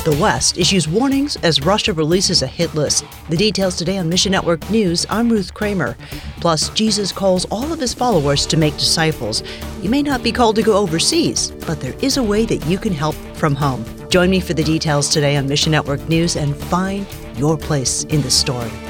The West issues warnings as Russia releases a hit list. The details today on Mission Network News. I'm Ruth Kramer. Plus, Jesus calls all of his followers to make disciples. You may not be called to go overseas, but there is a way that you can help from home. Join me for the details today on Mission Network News and find your place in the story.